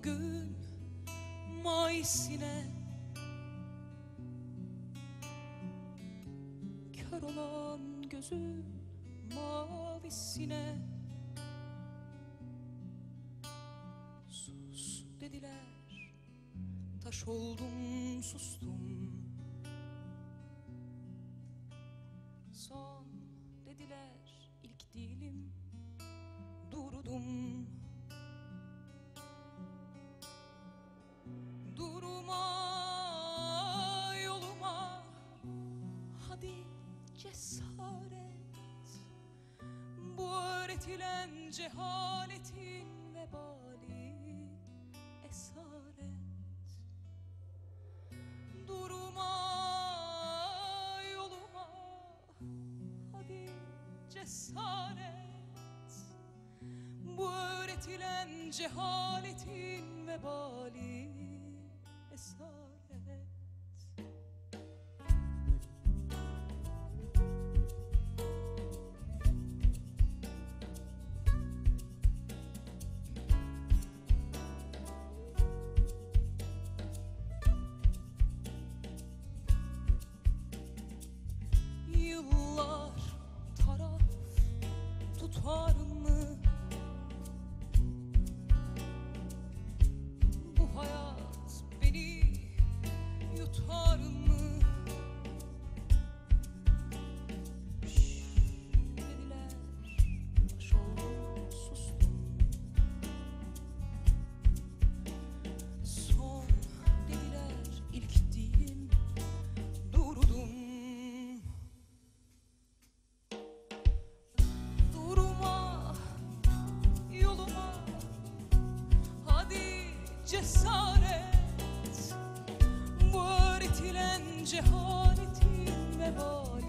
bugün maisine kör olan gözün mavisine sus dediler, taş oldum sustum. Son dediler, ilk değilim durdum. Duruma yoluma hadi cesaret, bu öğretilen cehaletin vebali esaret. Duruma yoluma hadi cesaret, bu öğretilen cehaletin vebali esaret. Yıllar taraf tutar mı? Bu hayat beni yutar mı? Şşş dediler, taş oldum sustum. Son dediler, ilk değilim durdum. Duruma yoluma hadi cesaret, bu öğretilen cehaletin vebali